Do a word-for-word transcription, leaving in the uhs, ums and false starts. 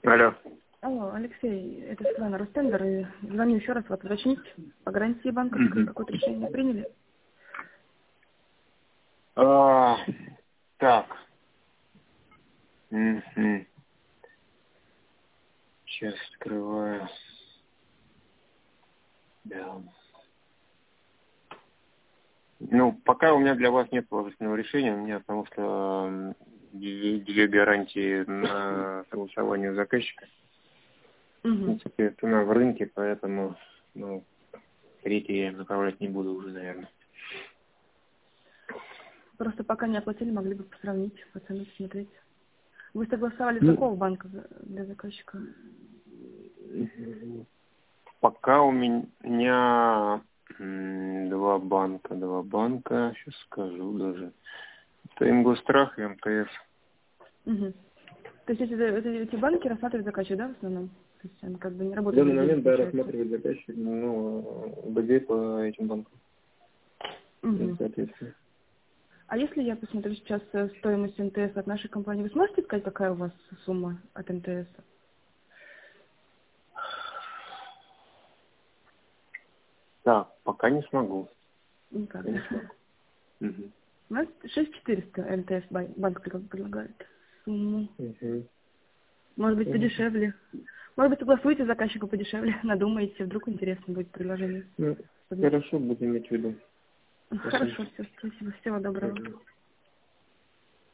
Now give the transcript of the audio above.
Алло. Алло, Алексей, это Светлана Ростендер. И звоню еще раз вас уточнить. По гарантии банковской Мгм. какое-то решение приняли? А, так. Мгм. Сейчас открываю. Да. Ну, пока у меня для вас нет положительного решения, у меня потому что м, две две гарантии на согласование заказчика. Ну, Угу. соответственно, в рынке, поэтому, ну, третий я направлять не буду уже, наверное. Просто пока не оплатили, могли бы сравнить, пацаны посмотреть. Вы согласовали с Ну, какого банка за- для заказчика? мгм. Пока у меня м, два банка, два банка, сейчас скажу даже. Это Ингострах и МТС. Угу. То есть эти, эти, эти банки рассматривают заказчик, да, в основном? То есть он как бы не В работает данный без денег, момент, да, получается? рассматривать заказчик, ну, БГ по этим банкам, Угу. соответственно. А если я посмотрю сейчас э, стоимость МТС от нашей компании, вы сможете сказать, какая у вас сумма от МТС? Так, пока не смогу. Никак, Пока не да. смогу. Мгм. У нас шесть тысяч четыреста МТС бай- банк пред- предлагает сумму. Мгм. Может быть, Мгм. подешевле. Может быть, согласуете заказчику подешевле, надумаете, вдруг интересно будет предложение. Ну, хорошо, будем иметь в виду. Спасибо. Хорошо, все, спасибо, всего доброго. Мгм.